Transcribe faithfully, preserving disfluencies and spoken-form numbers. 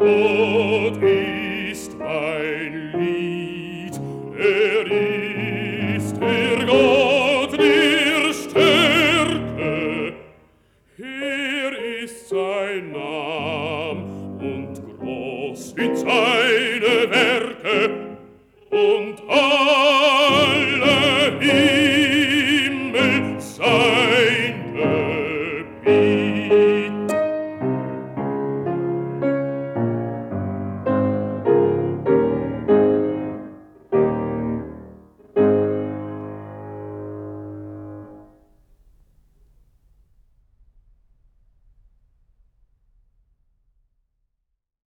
Gott ist mein Lied, er ist der Gott der Stärke, er ist sein Name und groß sind seine Werke und